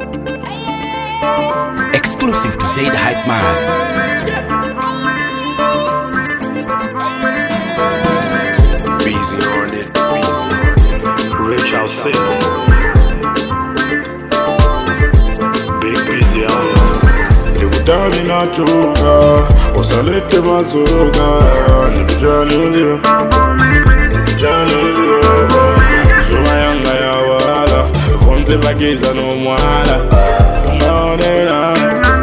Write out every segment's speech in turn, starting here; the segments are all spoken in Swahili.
Exclusive to Zaid Hype Man. Busy on it. Rich I'll say. Big busy on it. Ndikudali nachuka usalete mazuka ndikujanulio Zuma yanga ya wala Fonze bagiza no mwala Nonena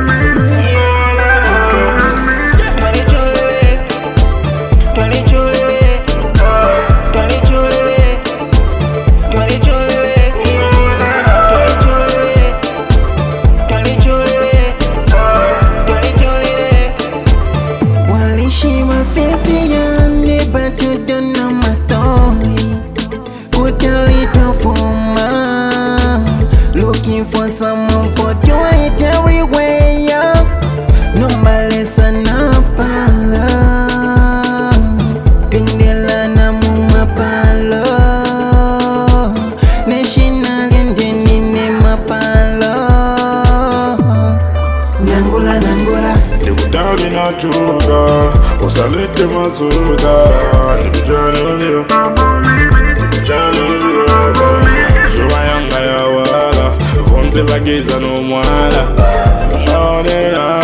Looking for some opportunity everywhere, yeah. No malesa na pala Kendela na mumapalo National endeni ne mapalo Nangula Ndikudali nachuka usalete mazuka ndikujanulio Zuma yanga ya wala Fonze bagiza no mwala Nonena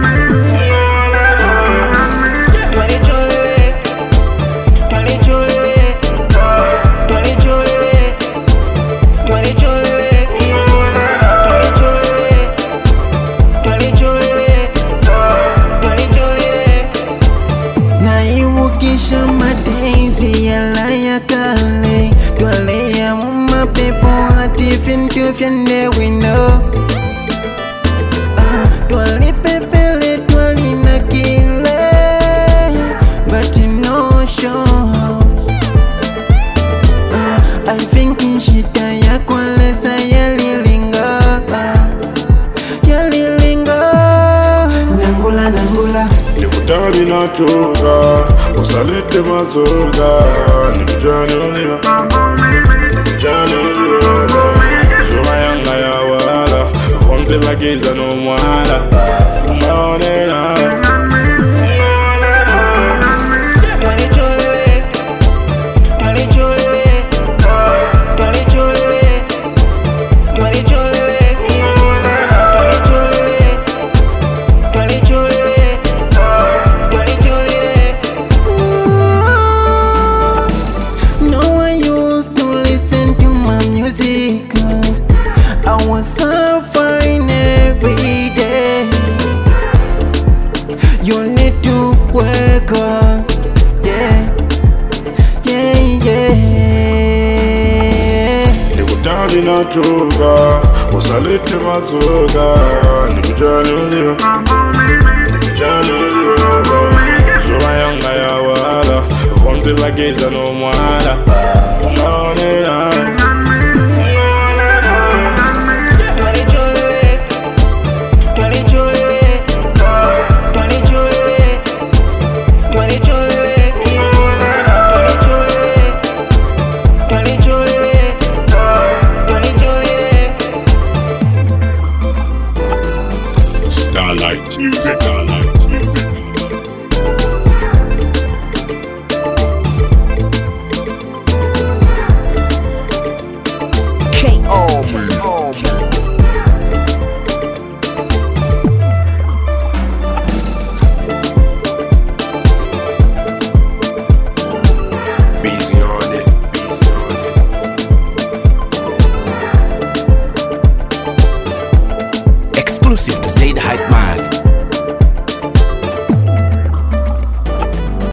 Naiwukisha matenzi yala ya kale Twale ya muma pepo hati fintu fyende window Twali pepele twali na kile But no show I think shita ya kwalesa yalilinga Nangula Ndikudali nachuka usalete mazuka ndikujanulio Zuma yanga ya wala Fonze bagiza no mwala Nonena I was suffering every day. You need to wake up, yeah. Ndikudali nachuka usalete mazuka ndikujanulio Zuma yanga ya wala Fonze bagiza no mwala Nonena Starlight music. Busy on it. Exclusive to Zaid Hype Man.